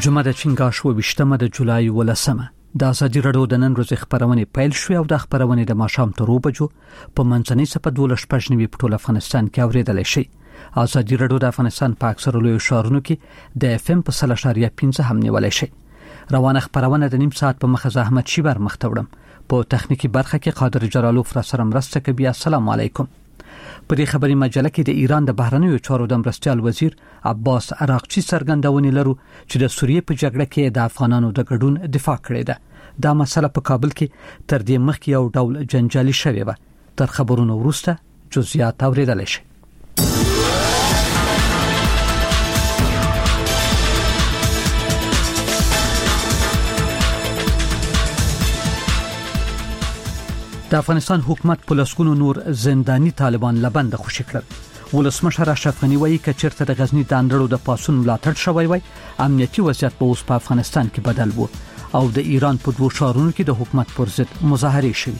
جمعه د چنګاښ 28 د جولای 18 د ازادي رادیو د نن ورځې خبرونه پیل شوې او د خبرونه د ماښام تر 2 بجو په منځنۍ صفه 12 په ټول افغانستان کې اوریدل شي. ازادي رادیو د افغانستان په اکثر لوی شهرونو کې د FM په 0.5 هم نیولای شي. روانه خبرونه د نیم ساعت په مخه زحمت شي بر مختوړم په تخنیکی برخه کې قادر جلالوف را سره مرسته کوي. السلام علیکم. په دې خبري مجله کې د ایران د بهرنیو چارو د مرستیال وزیر عباس عراقچی څرګندونې لرو چې د سوریې په جګړه کې د افغانانو د ګډون دفاع کړې ده. دا مسله په کابل کې تر دې مخکې یو ډول جنجالي شوې و. تر خبرونو وروسته جزئیات اوریدل شي. د افغانستان حکومت په لسګونو نور زنداني طالبان لبند خوشی کړل. ولسمشر اشرف غنی وایي چې چیرته د غزنی د اندړو د پاسون ملاتړ شوی وای امنیتي وضعیت په اوس په افغانستان کې بدل وو او د ایران په دوه شهرونو کې د حکومت پر ضد مظاهره شوې.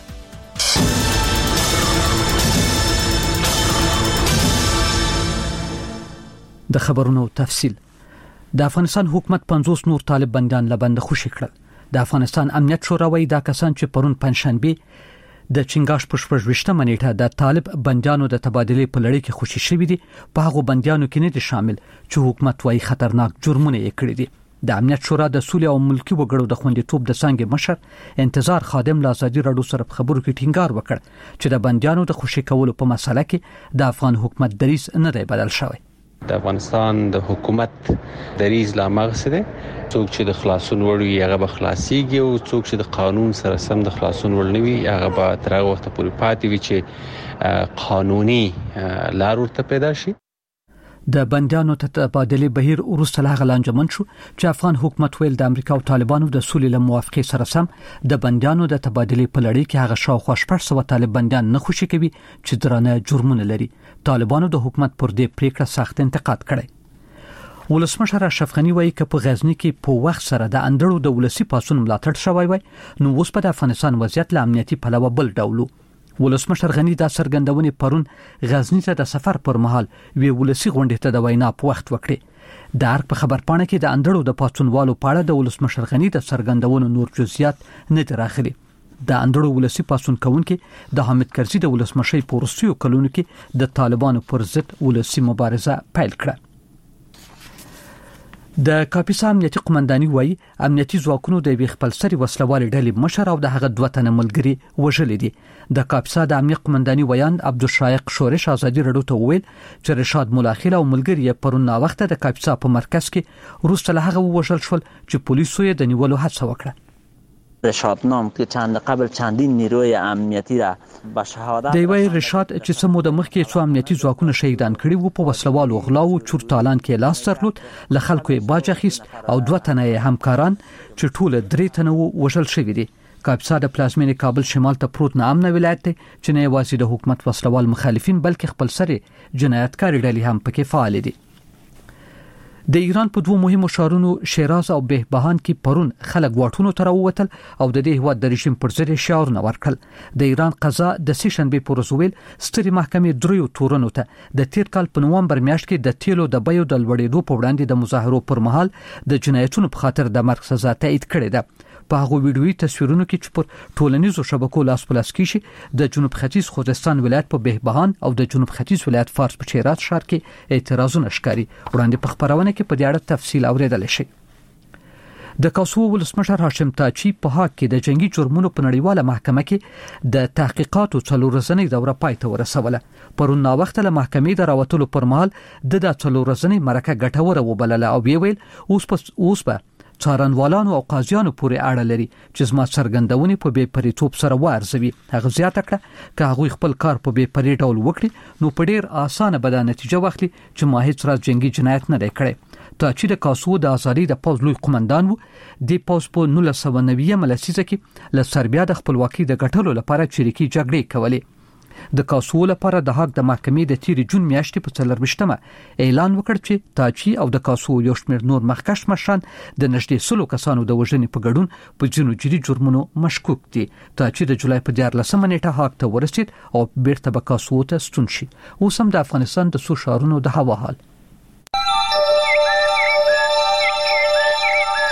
د خبرونو تفصیل. د افغانستان حکومت 50 نور طالب بندیان لبند خوشی کړل. د افغانستان امنیت شورا وایي دا کسان چې پرون پنځشنبه د چنګاښ په 28 منېټه د طالب بندیانو د تبادلې په لړۍ کې خوشی شوی دي. په هغه بندیانو کې نه دي شامل چې حکومت وايي خطرناک جرمونه یې کړی دي. د امنیت شورا د سولې او ملکی وګړو د خوندیتوب د څنګه مشر انتظار خادم له ازادي رادیو سره په خبرو کې ټینګار وکړ چې د بندیانو د خوشی کولو په مسله کې د افغان حکومت دریځ نه دی بدل شوی. د افغانستان د حکومت دریځ لا مغسده څوک چې د خلاصون وړي هغه به خلاصيږي او څوک چې د قانون سره سم د خلاصون وړنوي هغه به تر هغه وخت پورې پاتې وي چې قانوني لار ورته پیدا شي. د بندیانو ته تبادلې بهیر وروسته لا غلانجمن شو چې افغان حکومت ویل د امریکا او طالبانو د سولې له موافقې سره سم د بندیانو د تبادلې په لړۍ کې هغه شاوخوا 600 طالب بندیان نه خوشی کوي چې درانه جرمونه لري. طالبانو د حکومت پر دې پریکړه سخت انتقاد کړی. ولسمشر اشرف غنی وایي چې په غزنی کې په وخت سره د اندړو د ولسی پاسون ملاتړ شوی وای نو اوس په افغانستان وضعیت له امنیتي پلوه بل ډول. ولسمشر غنی دا څرګندونې پرون غزنی ته د سفر پر مهال وی ولسی غونډې ته د وینا په وخت وکړي. د هر په خبرپاڼه کې د اندړو د پاسونوالو په اړه د ولسمشر غنی د څرګندونو نور جزئیات نه دراخلي. د اندړو ولسی پاسون کوونکې د حامد کرزي د ولسمشي پورستیو کلونو کې د طالبانو پر ضد ولسی مبارزه پیل کړه. د کاپیسا امنیتي قومنداني وایي امنیتي ځواکونو د وی خپل سري وسلوال ډلې مشر او د هغه دوه تنه ملګري وژل دي. د کاپیسا د امنیتي قومنداني ویان عبدالشایق شورش ازادي رادیو ته ویل چې رشاد ملاخیل او ملګري پرون نا وخت د کاپیسا په مرکز کې وروسته له هغه وژل شول چې پولیسو یې د نیولو هڅه وکړه. رشاد نام که چند قبل چندین نیروی امنیتی را به شهادت دی وای رشاد چې سمو د مخکې څو امنیتي ځواکونه شهیدان کړي وو په وسلوالو غلاو چورتالان کې لاس درلود له خلکو یې باج اخیست او دوه تنه همکاران چې ټول درې تنه وژل شوی دي. کاپیسا د پلازمینې کابل شمال ته پروت نامنه ولایت دی چې نه یوازې د حکومت وسلوال مخالفین بلکې خپل سري جنایتکار ډلې هم پکې فعال دي. د ایران په دوه مهمو ښارونو شیراز او بهبهان کې پرون خلک واټونو ته راووتل او د دې هواد د رژیم پر ضد شعارونه ورکړل. د ایران قضا د سهشنبه پر ورځ ویل ستري محکمې دریو تورنو ته د تیر کال په نومبر میاشت کې د تیلو د بیو د لوړېدو په وړاندې د مظاهرو پر مهال د جنایتونو په خاطر د مرګ سزا تایید کړې ده. په هغه ویډیوي تصویرونو کې چې پر ټولنیزو شبکو لاس په لاس کې د جنوب ختیځ خوزستان ولایت په بهبهان او د جنوب ختیځ ولایت فارس په شیراز ښار کې اعتراضونه ښکاري. وړاندې په خبرونه کې په دې اړه تفصیل اوریدل شي. د کوسوو ولسمشر هاشم تاچی په هاګ کې د جنگي جرمونو په نړیواله محکمه کې د تحقیقاتو څلور ورځنۍ دوره پای ته ورسوله. پرون نا وخت له محکمې د راوتلو پر مهال د څلور ورځنۍ مرکه ګټوره وبلله او ویل اوس به څارنوالانو او قاضیانو پورې اړه لري چې زما څرګندونې په بې پریتوب سره وارزوي. هغه زیاته کړه که هغوی خپل کار په بې پرې ډول وکړي نو په ډیر اسانه به دا نتیجه واخلي چې ما هیڅ راز جنگي جنایت نه دی کړی. تاچی د کوسوو د ازادۍ د پوز لوی قومندان وو. د پوز په 1990 لسیزه کې له سربیا د خپلواکۍ د ګټلو لپاره چریکي جګړې کولې. د کوسوو لپاره د هاګ د محکمې د تیر جون میاشتې په 24 اعلان وکړ چې تاچی او د کوسوو یو شمېر نور مخکښ مشران د نږدې 100 کسانو د وژنې په ګډون په ځینو جدي جرمونو مشکوک دي. تاچی د جولای په 14 نیټه هاګ ته ورسید او بیرته به کوسوو ته ستون شي. اوس هم د افغانستان د څو ښارونو د هوا حال.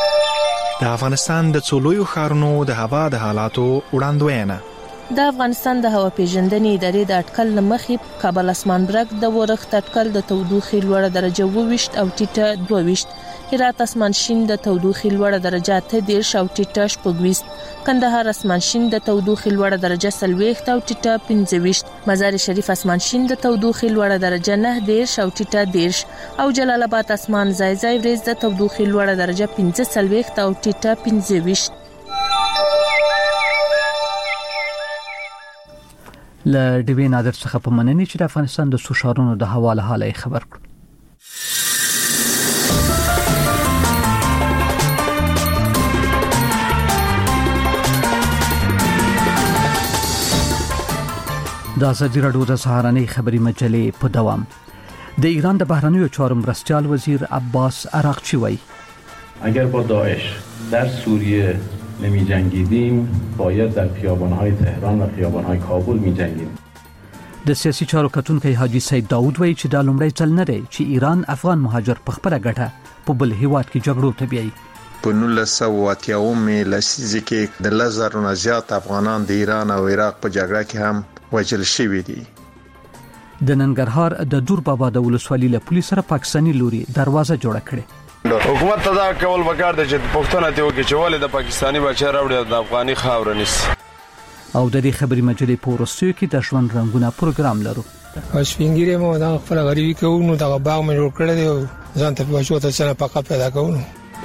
د افغانستان د څولویو ښارونو د هوا د حالاتو وړاندوینه. د افغانستان د هوا پیژندنې ادارې د اټکل لمخې کابل اسمان برګ د ورښت اټکل د تودوخې لوړه درجه 22 او ټیټه 22، هرات اسمان شین د تودوخې لوړه درجه 13 او ټیټه 26، کندهار اسمان شین د تودوخې لوړه درجه 40 او ټیټه 25، مزار شریف اسمان شین د تودوخې لوړه درجه 9 او ټیټه 10، او جلال آباد اسمان ځای ځای ورځ د تودوخې لوړه درجه 15 او ټیټه 25. له ډیوی نادر څخه په مننې چې د افغانستان د سوشارونو د حواله حاله خبر کړ. د ازادي راډیو د سهارنۍ خبری مجلې په دوام. د ایران د بهرنیو چارو مرستیال وزیر عباس عراقچی وایي اگر با داعش در سوریه نمی جنگیدیم باید در خیابان‌های تهران و خیابان‌های کابل می جنگیدیم. د سیاسي چارو کتونکو حاجی سید داوود وایي چې د لومړی ځل نه دی چې ایران افغان مهاجر په خپله ګټه په بل هیواد کې جګړو ته بیایي. په 1980 لسیزه کې د 1000 نه زیات افغانان د ایران او عراق په جګړه کې هم وژل شوي دي. د ننګرهار د دور بابا د ولسوالۍ له پولیس سره پاکستاني لوري دروازه جوړه کړې. حکومت ته دا کول وکړ چې پښتون ته وکړي چې ولې د پاکستاني بچی راوړي د افغاني خاور نیسي. او د دې خبري مجلې په ورستیو کې د ژوند رنگونه پروګرام لرو. شپینګری مو دا خپل غریبي کوو نو دا باغ مې جوړ کړی دی ځان ته بچو ته څنګه پاکه پیدا کوو.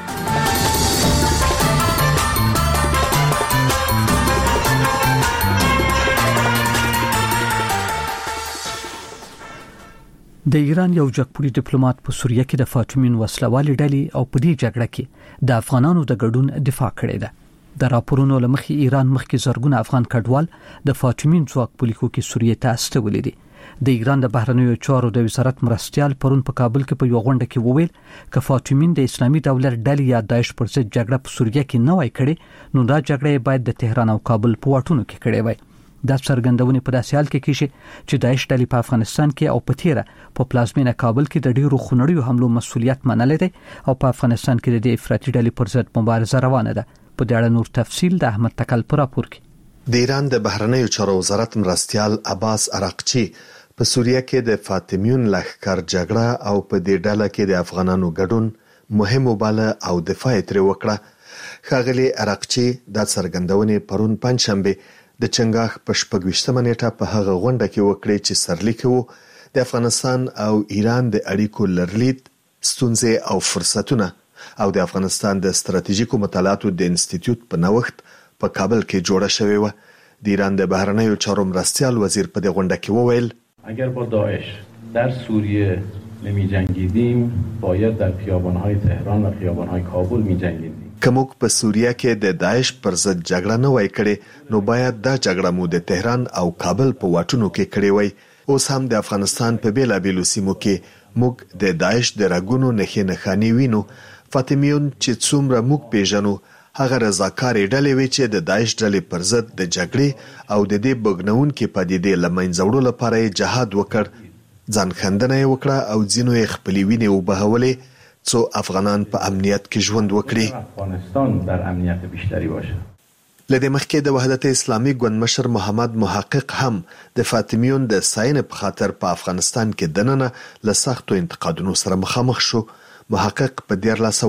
د ایران یو جګپوړي ډیپلوماټ په سوریه کې د فاطمین وسلوالي ډلې او په دې جګړه کې د افغانانو د ګډون دفاع کړې ده. د راپورونو لمخې ایران مخکې زرګونه افغان کډوال د فاطمین ځواک په لیکو کې سوریه ته استولې دي. د ایران د بهرنیو چارو د وزارت مرستیال پرون په کابل کې په یو غونډه کې وویل چې فاطمین د اسلامي دولت ډلې یا داعش پر ضد جګړه په سوریه کې نه وای کړې نو دا جګړه باید د تهران او کابل په واټونو کې کړې وای. د څرګندونې په داسې حال کې کیږي چې داعش ډلې په افغانستان کې او په تیره په پلازمینه کابل کې د ډیرو خونړیو حملو مسؤلیت منلې ده او په افغانستان کې د افراطي ډلې پر ضد مبارزه روانه ده. په دې اړه نور تفصیل د احمد تکل پر راپور کې. د ایران د بهرنیو چارو وزارت مرستیال عباس عراقچی په سوریه کې د فاطمیون لښکر جګړه او په دې ډله کې د افغانانو ګډون مهم وباله او دفاع ترې وکړه. ښاغلي عراقچی د څرګندونې پرون پنځشنبه د چنګاښ په 28مه نیټه په هغه غونډه کې وکړي چې سرلیک وو د افغانستان او ایران د اړیکو لرلید ستونزې او فرصتونه او د افغانستان د ستراتیژیکو مطالعاتو د انسټیټیوټ په نوښت په کابل کې جوړه شوې و. د ایران د بهرنیو چارو مرستیال وزیر په دې غونډه کې وویل اگر با داعش در سوریه نمی جنگیدیم باید در خیابان‌های تهران و خیابان‌های کابل می جنگیدیم. کومک په سوریه کې د داعش پر ضد جګړه نه وای کړې نو باید دا جګړه مو د تهران او کابل په واټونو کې کړې وای. اوس هم د افغانستان په بیلابیلو سیمو کې موږ د داعش د راګونو نښې نښانې وینو. فاطمیون چې څومره موږ پیژنو هغه رضاکارې ډلې وي چې د داعش ډلې پر ضد د جګړې او د دې بګنونکې پدیدې له منځه وړلو لپاره یې جهاد وکړ. ځان خندنه یې وکړه او ځینو یې خپلې وینې وبهولې څو افغانان په امنیت کې ژوند وکړي. افغانستان در امنیت بیشتری باشه. لدې مخکې د وحدت اسلامي ګوند مشر محمد محقق هم د فاطمیون د ساين په خاطر په افغانستان کې دننه له سختو انتقادونو سره مخامخ شو. محقق په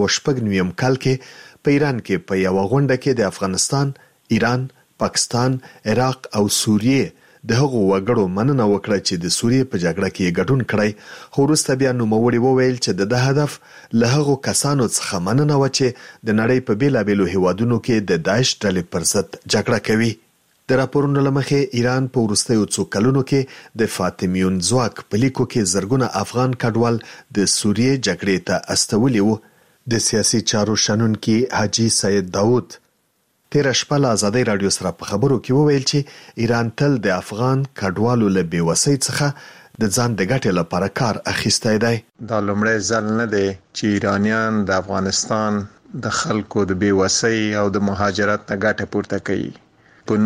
1996 کال کې په ایران کې په یو غونډه کې د افغانستان، ایران، پاکستان، عراق او سوریه د هغو وګړو مننه وکړه چې د سوریه په جګړه کې ګډون کړی. خو وروسته بیا نوموړي وویل چې د هدف له هغو کسانو څخه مننه و چې د نړۍ په بیلابیلو هیوادونو کې د داعش ډلې پر ضد جګړه کوي. د راپورونو لمخې ایران په وروستیو څو کلونو کې د فاطمیون ځواک په لیکو کې زرګونه افغان کډوال د سوریه جګړې ته استولي وو. د سیاسي چارو شنونکي حاجی سید داوود تیر شپه له ازادي رادیو سره په خبرو کې وویل چې ایران تل د افغان کډوالو له بیوسۍ څخه د ځان د ګټې لپاره کار اخیستی دی. دا لومړی ځل نه دی چې ایرانیان د افغانستان د خلکو د بیوسۍ او د مهاجرت نه ګټه پورته کوي. په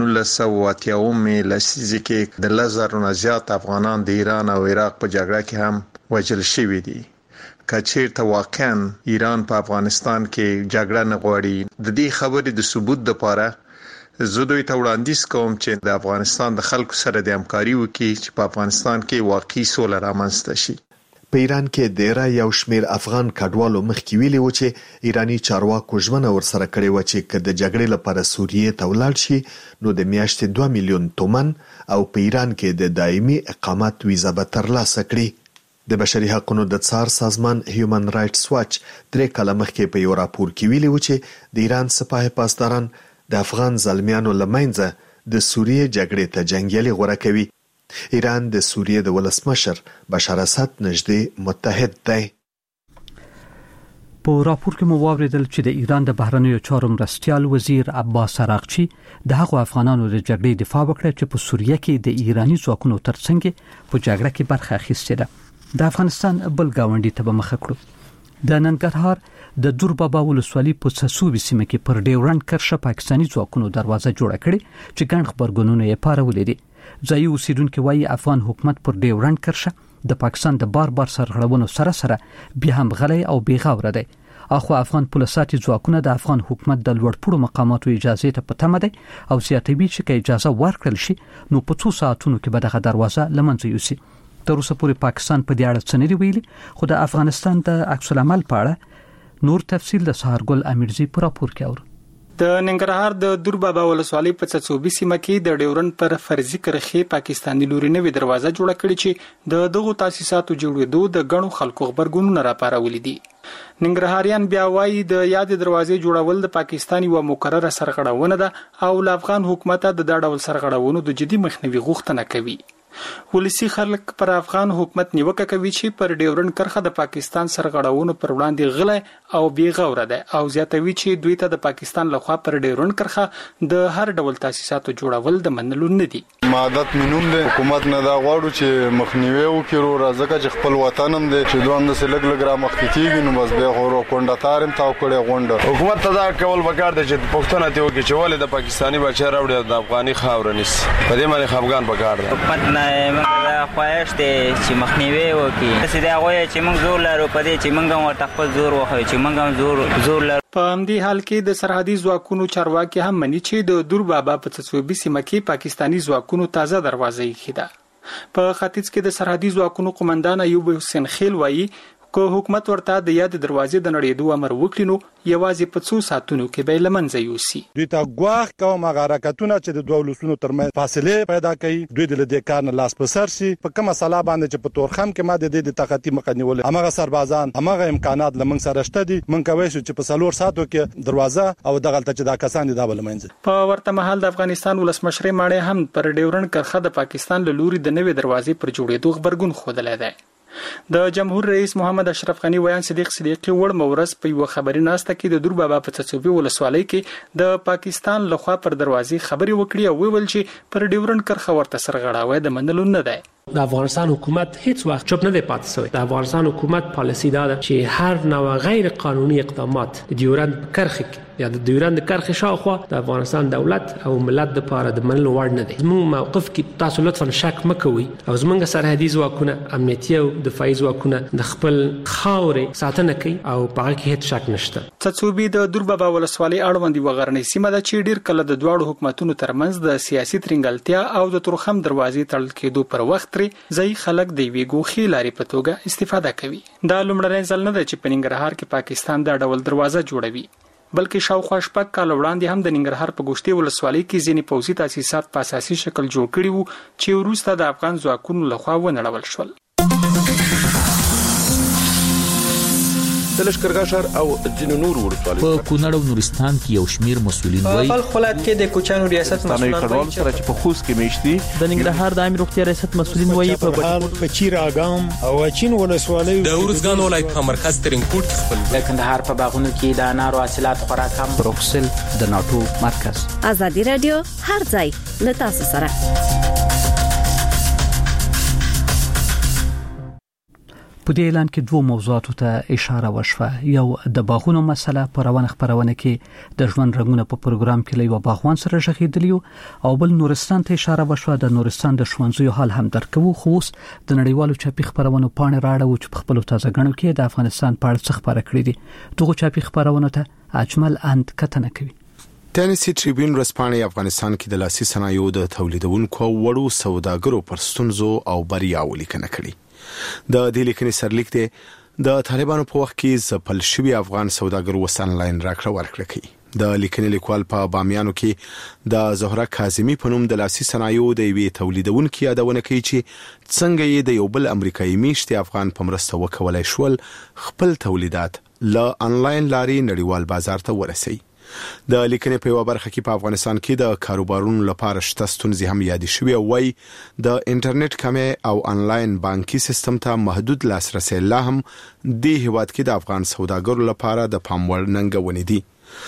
1980 لسیزه کې د 1000 نه زیات افغانان د ایران او عراق په جګړه کې هم وژل شوي دي. کچیرته واقعا ایران په افغانستان کې جګړه نه غواړي د دې خبرې د ثبوت لپاره زه دوی ته وړاندیز کوم چې د افغانستان د خلکو سره د همکاري وکړي چې په افغانستان کې واقعي سوله رامنځته شي. په ایران کې ډیره یو شمیر افغان کډوالو مخکې ویلي و چې ایرانی چارواکو ژمنه ورسره کړې و چې که د جګړې لپاره سوریه ته ولاړ شي نو د میاشتې 2 میلیون تومان او په ایران کې د دایمي اقامت ویزه به ترلاسه کړي. د بشري حقوقو د څار سازمان هیومن رائټس واچ 3 کاله مخکې په یو راپور کې ویلي و چې د ایران سپاه پاسداران د افغان زلمیانو لمنځه د سوریه جګړې ته جنگیالي غوړه کوي. ایران د سوریه د ولسمشر بشار اسد نږدې متحد دی. په راپور کې مو واوریدل چې د ایران د بهرنیو چارو مرستیال وزیر عباس عراقچی د هغو افغانانو د جګړې دفاع وکړه چې په سوریه کې د ایرانی ځواکونو ترڅنګ په جګړه کې برخه اخیستې ده. د افغانستان بل گاونډي ته به مخ کړو. د ننګرهار د دوربابا ولسوالۍ په څسوبي سیمه کې پر ډیورنډ کرښه پاکستاني ځواکونو دروازه جوړه کړې چې ګڼ خبرګونونه یې پارولې دي. ځایي اوسیدونکو وايي افغان حکومت پر ډیورنډ کرښه د پاکستان د بار سرغړونو سره بیا هم غلی او بیغوره دی. اخو افغان پولیساتي ځواکونه د افغان حکومت د لوړپوړو مقاماتو اجازه ته پته مده او زیاتوي چې که اجازه ورکړل شي نو په 2 ساعتونو کې به دغه دروازه لمنځه یوسي. تر اوسه پورې پاکستان په دې اړه څه نه دی ویلي، خو د افغانستان د عکس العمل په اړه نور تفصیل د سهارګل امیرزي په راپور کې اورو. د ننګرهار د دوربابا ولسوالۍ په څڅوبي سیمه کې د ډیورنډ پر فرضي کرښې پاکستاني لوري نوې دروازه جوړه کړې چې د دغو تاسیساتو جوړېدو د غنو خلکو خبرګونونه راپارولې دي. ننګرهاریان بیا وایي د یاد دروازې جوړول د پاکستاني و مقرره سرغړونه ده او ل افغان حکومت د ډول سرغړونو د جدي مخنیوي غوښتنه کوي. ولسی خلک پر افغان حکومت نیوکه کوي چې پر ډیورنډ کرښه د پاکستان سرغړونو پر وړاندې غلی او بیغوره ده او زیاتوي چې دوی ته د پاکستان لخوا پر ډیورنډ کرښه د هر ډول تاسیساتو جوړول د منلو نه دي. مادت منوم د حکومت نه دا غواړو چې مخنیوي وکړو راځکه چې خپل وطن هم دی چې دوه هم د لګ را مخکېږي نو بس به غوړو کونډه تارم تاو کړي غونډه حکومت ته دا کول وکړ د چې پښتون ته وکړي چې ولې د پاکستاني بچا راوړي د افغاني خاور نس په دې باندې خفغان وکړ حکومت نه موږ خواهش دي چې مخنیوي وکړي چې دا غوي چې موږ زور لرو په دې چې موږ ورته خپل زور وخو چې موږ زور لرو. په همدې حال کې د سرحدي ځواکونو چارواکي هم مني چې د دوربابا په څڅوبي سیمه کې پاکستاني ځواکونو تازه دروازه یې خېده. په ختیځ کې د سرحدي ځواکونو قومندان ایوب حسین خیل وایي که حکومت ورته د یاد دروازې د نړېدو امر وکړي نو یوازې په 2 ساعتونو کې به لمنځه یوسي. دوی ته غواخ کوم حرکتونه چې د دوه ولسونو ترمنځ فاصله پیدا کوي دوی د دې کار نه لاس په سر شي په کومه مسله باندې چې په تورخم کې ماده د طاقتي مقنول هغه سربازان هغه امکانات لمن سره شته دي من کوي چې په 3 ساعتو کې دروازه او دغه ته چې دا کسان د لمنځه. په ورته مهال د افغانستان ولسمشر ماړي هم پر ډیورنډ کرښه د پاکستان له لوري د نوې دروازې پر جوړېدو خبرګون خوده دی. د جمهور رئیس محمد اشرف غنی ویان صدیقی وړ مورز په یو خبري ناسته کې د دوربابا په څڅوبي ولسوالۍ کې د پاکستان لخوا پر دروازې خبري وکړي او ویل چې پر ډیورنډ کرښه ورته سرغړاوی د منلو نه دی. د افغانستان حکومت هیڅ وخت چوپ نه دی پاتې شوی. د افغانستان حکومت پالیسی دا ده چې هر نوع غیر قانوني اقدامات د ډیورنډ کرښه یا د ډیورنډ کرښه شاوخوا د افغانستان دولت او ملت لپاره د منلو وړ نه دی. زموږ موقف کې تاسو لطفا شک مکوئ او زموږ سرحدي ځواکونه امنیتي او دفاعي ځواکونه د خپل خاورې ساتنه کوي او په هغه کې هیڅ شک نشته. څڅوبي د دوربابا ولسوالۍ اړوند یو غرنۍ سیمه ده چې ډیر کله د دواړو حکومتونو ترمنځ د سیاسي ترنګلتیا او د تورخم دروازې تړل کېدو پر وخت ځای خلک د وی ګوخي لاري په توګه استفاده کوي. دا لومړنی ځل نه دی چې په ننګرهار کې پاکستان دا ډول دروازه جوړوي بلکې شاوخوا شپږ کال وړاندې هم د ننګرهار په ګوشتي ولسوالۍ کې ځینې پوځي تاسیسات په اساسي شکل جوړ کړي وو چې وروسته د افغان ځواکونو لخوا ونړول شول. د لشکرګاه ښار او ځینو نور ولسوالیو په کونړ او نورستان کې یو شمیر مسولین وایي په خپل ولایت کې د کوچانو ریاست مسولان وایي چې په خوست کې میشتي د ننګرهار د امیر روغتیا ریاست مسولین وایي په چیر اګام او چین ولسوالیو د ورزګان ولایت په مرکز ترنګوټ خپل د کندهار په باغونو کې د انارو حاصلات خورا کم. بروکسل د ناتو مرکز. ازادي رادیو هر ځای له تاسو سره. په دې اعلان کې دوه موضوعاتو ته اشاره وشوه. یو د باغونو مسله په روانه خبرونه کې د ژوند رنگونه په پروګرام کې له باغوان سره شغیدلی او بل نورستان ته اشاره وشوه. د نورستان د ښوونځیو حال هم درکو، خو اوس د نړیوالو چاپی خبرونو پاڼې راړو چې په خپل تازه غنو کې د افغانستان په اړه څه خبره کړې دي. دغه چاپی خبرونه ته اجمل اند کتنه کوي. ټینیسی ټریبیون ورځپاڼه افغانستان کې د لاسي صنایعو د تولیدونکو وړو سوداګرو پر ستونزو او بریاوو لیکنه کړې. د دې لیکنې سرلیک دی د طالبانو په وخت کې ځپل شوی افغان سوداګرو وس انلاین راکړه ورکړه کوي. د لیکنې لیکوال په بامیانو کې د زهره کاظمی په نوم د لاسي صنایعو د یوې تولیدونکو یادونه کوي چې څنګه یې د یو بل امریکایي میشتي افغان په مرسته وکولای شول خپل تولیدات له انلاین لارې نړیوال بازار ته ورسوي. د لیکنې په یو برخه کې په افغانستان کې د کاروبارونو لپاره شته ستونزې هم یاد شوي او وايي د انټرنیټ کمې او انلاین بانکي سیستم ته محدود لاسرسي لا هم د هیواد کې د افغان سوداګرو لپاره د پام وړ ننګونې دي.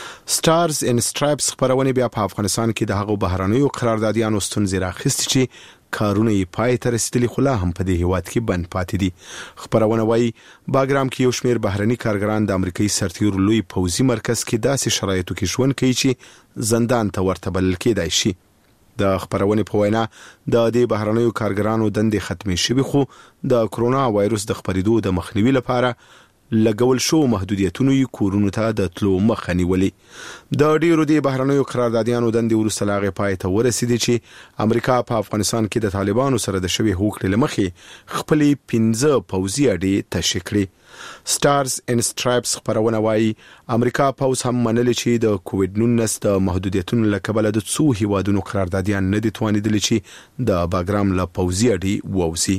سټارز ان سټرایپس خبرونه بیا په افغانستان کې د هغو بهرانيو قراردادیانو ستونزې راخستې چې کارونه یې پای ته رسیدلي خو لا هم په دې هیواد کې بند پاتې دي. خبرونه وايي باګرام کې یو شمېر بهرني کارګران د امریکایي سرتیرو لوی پوځي مرکز کې داسې شرایطو کې ژوند کوي چې زندان ته ورته بلل کېدای شي. د خبرونه په وینا د دې بهرنیو کارګرانو دندې ختمې شوي خو د کرونا وایروس د خپرېدو د مخنیوي لپاره لګول شو محدودیتونو یې کورونو ته د تلو مخه نیولې. د ډیرو د بهرنیو قراردادیانو دندې وروسته لاغې پای ته ورسېدې چې امریکا په افغانستان کې د طالبانو سره د شوی هوکړې لمخې خپلې 15 پوځي اډې تشکیل کړې. سټارز ان سټرایپس خبرونه وايي امریکا پوځ هم منلې چې د کووډ-19 د محدودیتونو له کبله د څو هیوادونو قراردادیان نه دي توانیدلي چې د باګرام له پوځي اډې ووځي.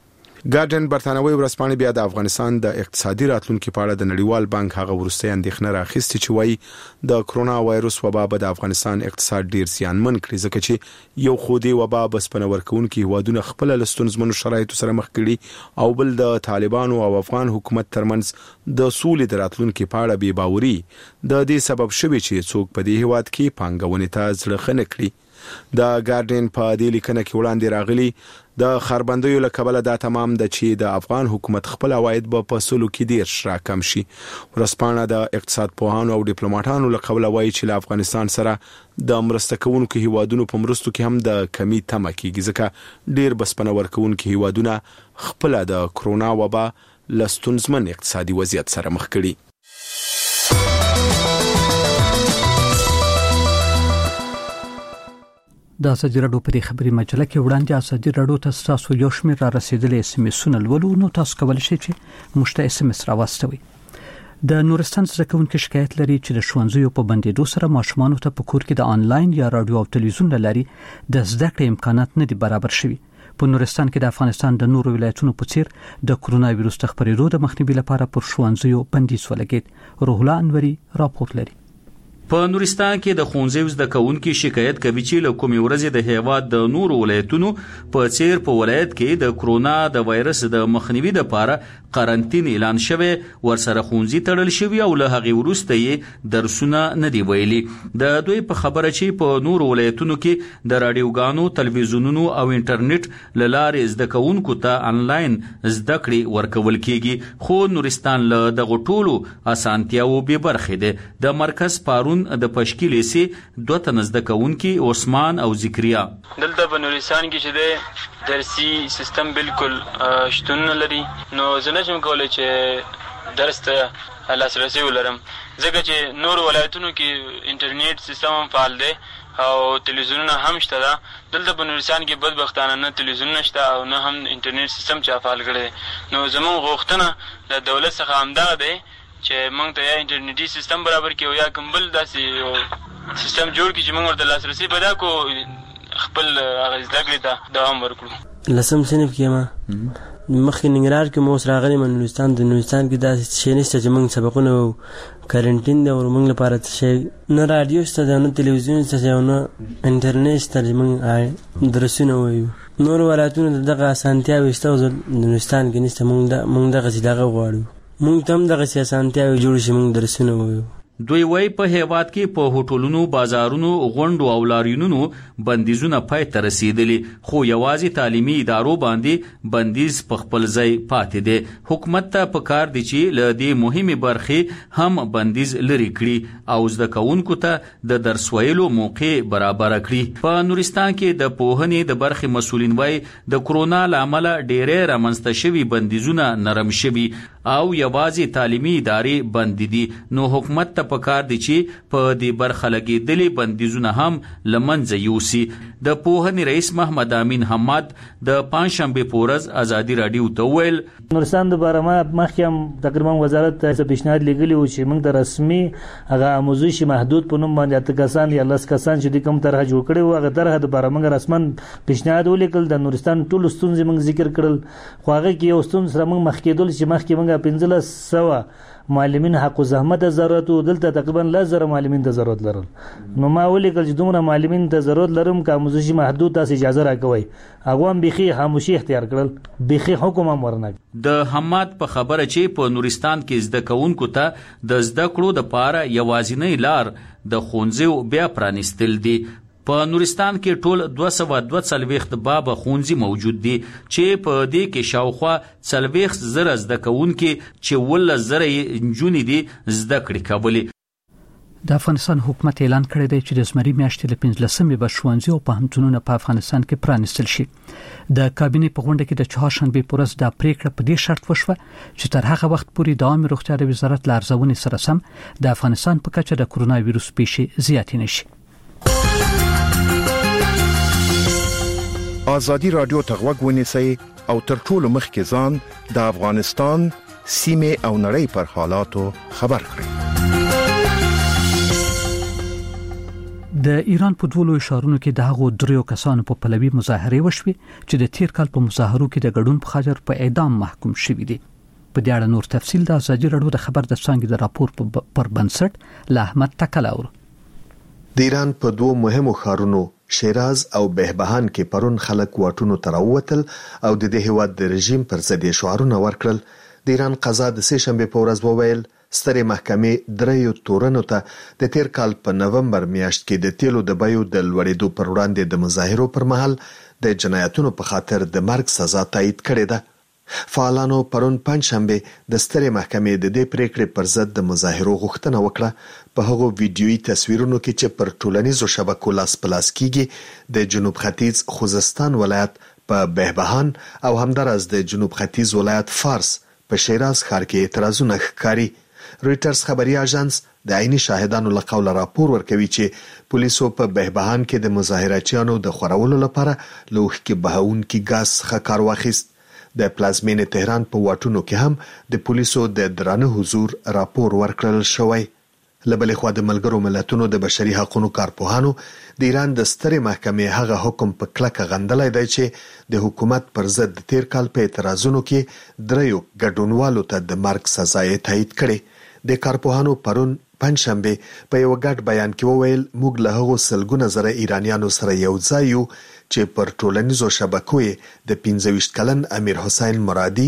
ګارډن برتانوي ورځپاڼه بیا د افغانستان د اقتصادي راتلونکو په اړه د نړیوال بانک هغه ورسته اندېښنه راخستې چې وايي د کرونا وایروس وبا د افغانستان اقتصاد ډیر زیانمن کړی ځکه چې یو خودي وبا بسپنه ورکوونکي هوادونه خپل لستونزمنو شرایطو سره مخ کړي او بل د طالبانو او افغان حکومت ترمنځ د سولې د راتلونکو په اړه بې باوري د دې سبب شوی چې څوک په دې هیواد کې پانګونې ته ځړ خنه کړي. د ګارډن په دې لیکنه کې وړاندې راغلي د خربندوی له کبله دا تمام د چې د افغان حکومت خپل عواید به په سلو کې 10 راکم شي. ورسپانه د اقتصاد پوهانو او ډیپلوماټانو له قبله وایي چې له افغانستان سره د مرسته کوونکو هیوادونو په مرستو کې هم د کمی تمه کیږي ځکه ډیر بسپنه ورکوونکو هیوادونه خپل د کرونا وبا لستونزمن اقتصادي وضعیت سره مخ کړي. د ازادي راډیو په خبري مجله کې وړاندې ازادي راډیو ته تاسو یو شمېر را رسیدلې SMS-ونه لولو نو تاسو کولای شئ چې موږ ته SMS راوستوي. د نورستان زده کوونکي شکایت لري چې د ښوونځیو په بندیدو سره ماشومان ته په کور کې د آنلاین یا رادیو او تلویزیون لري د زده کړې امکانات نه دي برابر شوي. په نورستان کې د افغانستان د نورو ولایتونو په څیر د کرونا وایروس د خپرېدو د مخنیوي لپاره پر ښوونځیو بندیز ولګید. روح الله انوري راپور لري. په نورستان کې د ښوونځیو زده کوونکي شکایت کوي چې له کومې ورځې د هیواد د نورو ولایتونو په څیر په ولایت کې د کرونا د وایرس د مخنیوي لپاره قرنټین اعلان شوی ورسره ښوونځي تړل شوی او له هغې وروسته یې درسونه نه دی ویلي. د دوی په خبره چې په نورو ولایتونو کې د راډیوګانو، تلویزیونونو او انټرنیټ له لارې زده کوونکو ته آنلاین زده کړې ورکول کیږي خو نورستان له دغو ټولو اسانتیاوو بې برخې دی. د مرکز پارون د پشکیلې سي دوه تنه زده کوونکي عثمان او ذکریا دلته په نورستان کې چې دی درسي سیستم بالکل شتون نه لري نو زه نشم کولی چې درس ته لاسرسی ولرم ځکه چې نور ولایتونو کې انټرنیټ سیستم هم فعال دی او تلویزیونونه هم شته ده. دلته په نورستان کې بدبختانه نه تلویزیون شته او نه هم انټرنیټ سیستم چا فعال کړی. نو زموږ غوښتنه د دولت څخه همدغه دی چې موږ ته یا انټرنیټي سیستم برابر کړي او یا کوم بل داسې سیستم جوړ کړي چې موږ ورته لاسرسی پیدا کړو خپل هغه زده کړې ته دوام ورکړو. لسم صنف کې ما مخکې ننګرهار کې مو اوس راغلی م نورستان کې داسې شی نشته چې موږ سبقونه کارنټین دی او موږ لپاره څه شی نه راډیو شته دی نه تلویزیون شته دی او نه انټرنیټ شته چې موږ درسونه ووایو. نور ولایتونو ته دغه اسانتیاوې شته او نورستان کې نشته. موږ دغسې دغه غواړو. موږ ته هم دغسې اسانتیاوې جوړې شي موږ درسونه ووایو. دوی وای په هیواد کې په هوټلونو، بازارونو، غونډو او لاریونونو بندیزونه پای ته رسیدلی، خو یوازې تعلیمي ادارو باندې بندیز په خپل ځای پاتې دی. حکومت ته پکار دی چې له دې مهمې برخې هم بندیز لري کړي او زده کوونکو ته د درس ویلو موقع برابر کړي. په نورستان کې د پوهنې د برخې مسؤلین وای د کرونا له امله ډېرې رامنځته شوي بندیزونه نرم شوي او یوازې تعلیمي ادارې بند دي. نو حکومت ته پکار دی چې په دې برخه لګېدلې بندیزونه هم له منځه یوسي. د پوهنې رئیس محمد امین حماد د پنجشنبې په ورځ ازادي راډیو ته وویل نورستان د باره ما مخکې هم تقریبا وزارت ته پیشنهاد لیږلی و چې موږ د رسمي هغه آموزش محدود په نوم باندې 8 کسان یا 10 کسان چې د کوم طرحه جوړ کړي و هغه طرحه د باره موږ رسما پیشنهاد ولیکل. د نورستان ټول ستونزې موږ ذکر کړل، خو هغه کې یو ستونزه سره موږ مخ کېدل چې مخکې موږ 1500 معلمین حق او زحمت ضرورت او دلته تقریبا 1000 معلمین ته ضرورت لرل. نو ما ولیکل چې دومره معلمین ته ضرورت لرم که آموزشي محدود تاسو اجازه راکوي. هغه هم بيخي خاموشي اختیار کړل، بيخي حکم هم ورنه. د حماد په خبره چې په نورستان کې زده کوونکو ته د زده کړو د پاره یوازینی لار د ښوونځیو بیا پرانیستل دي. په نورستان کې ټول 242 بابه ښوونځي موجود دي چې په دې کې شاوخوا 40,000 زده کوونکي چې 10,000 نجونې دي زده کړې کولې. د افغانستان حکومت اعلان کړی دی چې د زمري میاشتې له 15مې به ښوونځي او پوهنتونونه په افغانستان کې پرانیستل شي. د کابینې په غونډه کې د چهارشنبې په ورځ دا پریکړه په دې شرط وشوه چې تر هغه وخت پورې د عامه روغتیا د وزارت له ارزونې سره سم د افغانستان په کچه د کرونا وایروس پیښې زیاتې نشي. ازادي رادیو ته غوږ ونیسئ او تر ټولو مخکې ځان د افغانستان سیمه او نړۍ پر حالاتو خبر کړئ. د ایران په دوه لوی ښارونو کې د هغو دریو کسانو په پلوي مظاهره وشوه چې د تیر کال په مظاهرو کې د ګډون په خاطر په اعدام محکوم شوي دي. په دې اړه نور تفصیل د ازادي رادیو د خبر د څنګه د راپور پر بنسټ له احمد تکلاور. د ایران په دوه مهمو ښارونو شیراز او بهبهان کې پرون خلک واټونو ته راووتل او د دې هیواد د رژیم پر ضد شعارونه ورکړل. د ایران قضا د سه شنبه په ورځ وویل سترې محکمې دریو تورنو ته د تیر کال په نومبر میاشت کې د تیلو د بیو د لوړېدو پر وړاندې د مظاهرو پر مهال د جنایتونو په خاطر د مرګ سزا تایید کړې ده. فعالانو پرون پنځشنبه د سترې محکمې د دې پریکړې پر ضد د مظاهرو غوښتنه وکړه. په هغو ویډیويي تصویرونو کې چې پر ټولنیزو شبکو لاس پلاس کیږي د جنوب ختیځ خوزستان ولایت په بهبهان او همدارس د جنوب ختیځ ولایت فارس په شیراز ښار کې اعتراضونه ښکاري. رويټرز خبري اژانس د عیني شاهدانو له قوله راپور ورکوي چې پولیسو په بهبهان کې د مظاهراتچیانو د خورولو لپاره لوښ کې بهونکي غاز څخه کار واخیست. د پلازمینې تهران په واټونو کې هم د پولیسو د درانه حضور راپور ورکړل شوی. لبلې خوا د ملګرو ملتونو د بشري حقوقو کارپوهانو د ایران د سترې محکمې هغه حکم په کلکه غندلی دی چې د حکومت پر ضد د تیر کال په اعتراضونو کې دریو ګډونوالو ته د مرګ سزا یې تایید کړې. د کارپوهانو پرون پنځشنبه په یو غټ بیان کې وویل موږ له هغو سلګونه زره ایرانیانو سره یو ځای یو چې پر ټولنیزو شبکو د 25 کلن امیر حسین مرادی،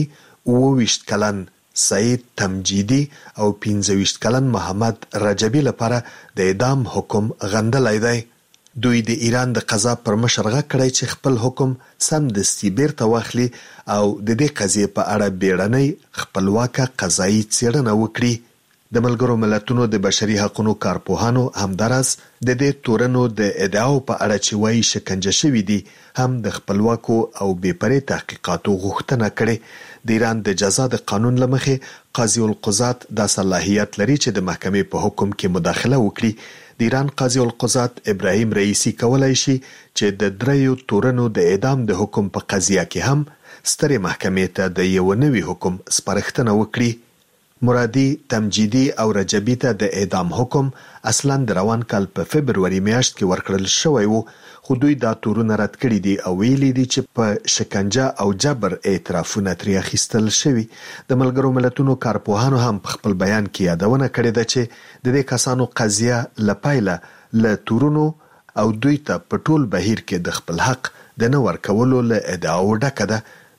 29 کلن سعید تمجیدی او 25 کلن محمد رجبی لپاره د اعدام حکم غندلای دی. دوی د ایران د قضا پر مشر غږ کړی چې خپل حکم سمدستي بیرته واخلي او د دې قضیې په اړه بیړنۍ خپلواکه قضایي څېړنه وکړي. د ملګرو ملتونو د بشري حقوقو کارپوهانو همدارس د دې تورنو د ادعاو په اړه چې وایي شکنجه شوي دي هم د خپلواکو او بې پرې تحقیقاتو غوښتنه کړې. د ایران د جزا د قانون له مخې قاضي القضات دا صلاحیت لري چې د محکمې په حکم کې مداخله وکړي. د ایران قاضي القضات ابراهیم رئیسی کولای شي چې د دریو تورنو د اعدام د حکم په قضیه کې هم سترې محکمې ته د یو نوي حکم سپارښتنه وکړي. مرادی، تمجیدی او رجبی ته د اعدام حکم اصلا د روان کال په فبرवरी میاشت کې ورکړل شوی وو، خو دوی دا تورونه رد کړي دي او ویلي دي چې په شکنجه او جبر اعترافونه ترې اخیستل شوي. د ملګرو ملتونو کارپوهانو هم په خپل بیان کې یادونه کړې ده چې د دې کسانو قضیه له پایله له تورونو او دوی ته په ټول بهیر کې د خپل حق د نه ورکولو له ادعاو ډکه ده.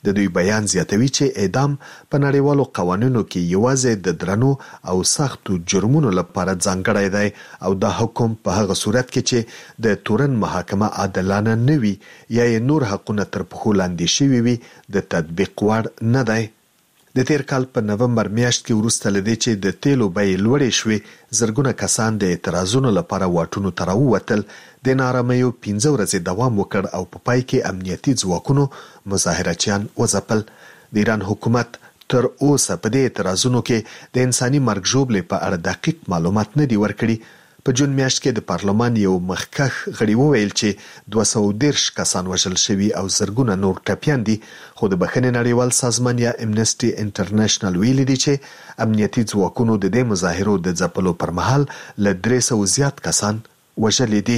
د دوی بیان زیاتوي چې اعدام په نړیوالو قوانینو کې یوازې د درنو او سختو جرمونو لپاره ځانګړی دی او دا حکم په هغه صورت کې چې د تورن محاکمه عادلانه نه وي یا یې نور حقونه تر پښو لاندې شوي وي د تطبیق وړ نه دی. د تیر کال په نومبر میاشت کې وروسته لدې چې د تیلو بیې لوړې شوې زرګونه کسان د اعتراضونو لپاره واټونو ته راووتل. د ناارامیو 15 ورځې دوام وکړ او په پای کې امنیتي ځواکونو مظاهرچیان وځپل. د ایران حکومت تر اوسه په دې اعتراضونو کې د انساني مرګ ژوبلې په اړه دقیق معلومات نه دي ورکړي. په جون میاشت کې د پارلمان یو مخکښ غړي وویل چې 230 کسان وژل شوي او زرګونه نور ټپیان دي، خو د بخښنې نړیوال سازمان یا امنسټي انټرنیشنل ویلي دي چې امنیتي ځواکونو د دې مظاهرو د ځپلو پر مهال له 300 زیات کسان وژلي دي.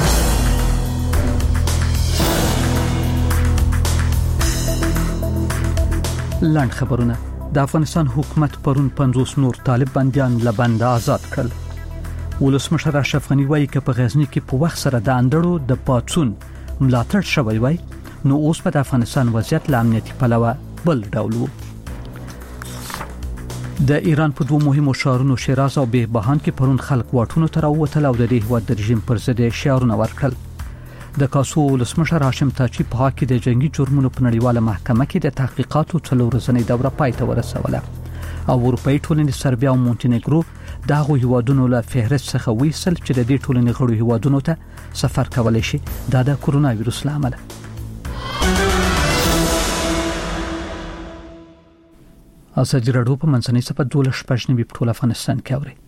لاند خبرونه. د افغانستان حکومت پرون 50 نور طالب بنديان له بند آزاد کړل. ولسمشر اشرف غنی وایي چې په غزنی کې په وخت سره د اندړو د پاتسون ملاتړ شوی وای نو اوس په افغانستان وضعیت له امنیتي پلوه بل ډول وو. د ایران په دوه مهمو ښارونو شیراز او بهبهان کې پرون خلک واټونو ته راووتل او د دې هیواد د رژیم پر ضد شعارونه ورکړل. د کاسو ولسمشر هاشم تاچی په حق د جنگي جرمونو په نړیواله محکمه کې د تحقیقاتو 4 ورځنۍ دوره پای ته ورسوله او اروپאי ټولنې سربیا او مونټینګرو دغه هیوادونو له فهرست څخه ویسل چې د دې ټولنې غړو هیوادونو ته سفر کولای شي د کورونا وایروس لامل. ازادي راډیو په منځنۍ سپه 12 په ټول افغانستان کې اوري.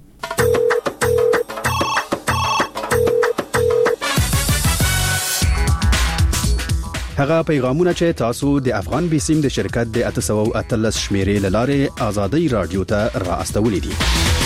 هغه پیغامونه چې تاسو د افغان بیسیم د شرکت د 813 شمیرې لاره ازادي رادیو ته راستولې دي.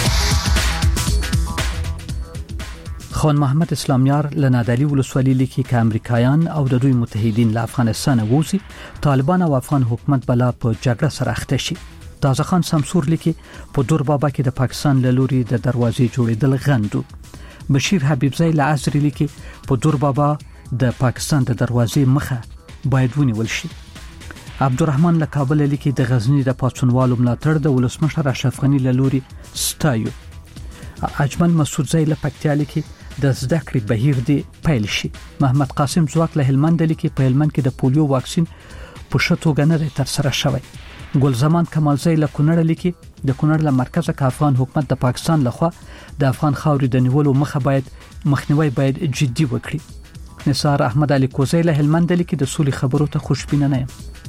خان محمد اسلامیار لنادلی ولسوالی لیکي چې امریکایان او د دوی متحدین له افغانستان ووزي، طالبان او افغان حکومت بلا په جګړه سره اخته شي. تازه خان سمسور لیکي په دور بابا کې د پاکستان له لوري د دروازې جوړېدل غندو. بشیر حبیبزی له عصر لیکي په دور بابا د پاکستان د دروازې مخه باید ونیول شي. عبدالرحمن له کابل لیکي د غزنی د پاتسونوالو ملاتړ د ولسمشر اشرف غنی له لوري ستایو. اجمل مسعود زی له پکتیا لیکي د زده کړې بهیر دی پیل شي. محمد قاسم زواک له هلمند لیکي په هلمند کې د پولیو واکسین په شتو غنره تر سره شوی. ګلزمان کمالزی له کونړ لیکي د کونړ له مرکزه کا افغان حکومت د پاکستان لخوا د افغان خاورې د نیولو مخنیوي باید جدي وکړي. نثار احمد علي کوزی له هلمند لیکي د سولې خبرو ته خوشبینه نه یم.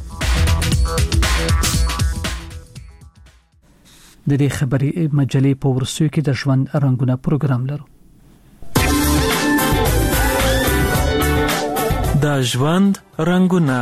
د دې خبري مجلې په ورسوي کې د ژوند رنگونه پروګرام لرو. د ژوند رنگونه.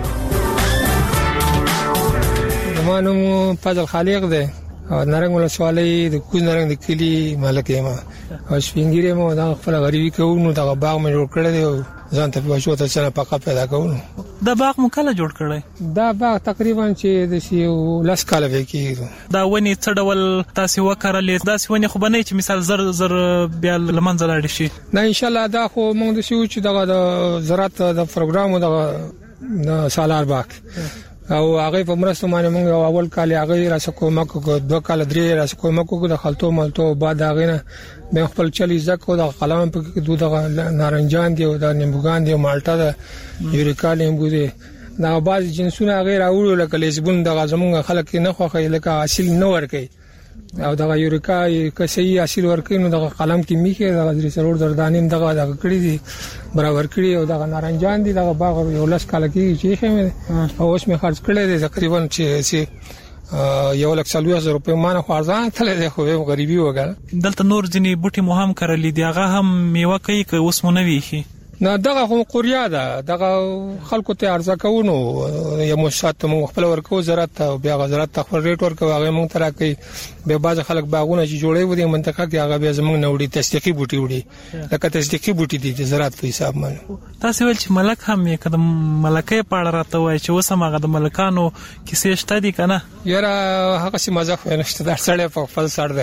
زمانو فضل خالق دی او نرنګ ولسوالۍ د کوز نرنګ د کلی مالک یم او شپینګری مو دا خپل غریبي کوو دا باغ مې جوړ کړی دی ځان ته په شو ته څنګه پاکه پیدا کوو. دا باغ مو کله جوړ کړی؟ دا باغ تقریبا چې د شی لاس کال وکړي. دا ونی څه ډول تاسو وکړلې؟ دا ونی خو بنې چې مثال زر بیا لمنځه لاړ شي. نه ان شاء الله دا خو موږ د شو چې د زراعت د پروګرام د سالار باغ او هغه په مرسته باندې موږ اول کال هغه راسکو مکو 2 کال 3 راسکو مکو د خلطو ملتو بعد هغه نه مې خپل چلی زکو د قلم په دوه نارنجان دی او د نیمبوګان دی مالټا د یوریکا لیمبو دی دا بعض جنسونه غیر اورو لکه لیزبون د غزمون خلک نه خوخه لکه اصل نه ورکي او د یوریکا که صحیح اصل ورکي نو د قلم کې میخه د غزري سرور دردانیم دغه کړی دی برابر کړی او د نارنجان دی دغه باغ یو لاس کال کې چې خمه او اوس می خرج کړی دی تقریبا چې 1,40,000 روپے مانه خارزان تل دی خو غریبي وګړه. دلته نور ځنی بوټي مو هم کړلې دی هغه هم میوه کوي که اوس مو نه ویخي؟ نه دغه خو قریا ده دغه خلکو ته ارزه کوونو یا مشات مو خپل ورکو زراعت او بیا غزرات خپل ریټ ورکو هغه مونږ ترا کوي به باز خلک باغونه چې جوړي و دي منطقه کې هغه به زمونږ نه وړي تصدیقي بوټي وړي لکه تصدیقي بوټي دي د زراعت په حساب باندې. تاسو ول چې ملک هم یې کدم ملکې پاړه راته وای چې وسم هغه د ملکانو کیسې شته دي کنه؟ یاره هغه سي مزه خو نشته د سړې په خپل سر دی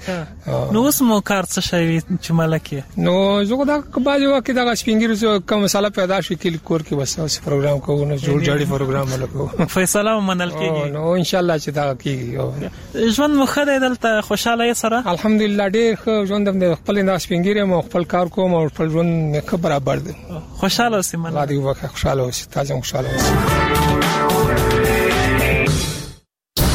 نو اوس مو کار څه شوی چې ملکه نو زه دا باجو کې دا سپینګیرو کوم مساله پیدا شي کې کور کې بس پروګرام کوو نو جوړ جاړي پروګرام ولکو فیصله منل کېږي نو ان شاء الله چې دا کېږي ژوند مخه دلته خوشاله سره الحمدلله ډېر ښه ژوند د خپل نه سپینګیره مو خپل کار کوم او خپل ژوند مې برابر دي خوشاله اوسې الله دې وکړي خوشاله اوسې تاسو خوشاله اوسئ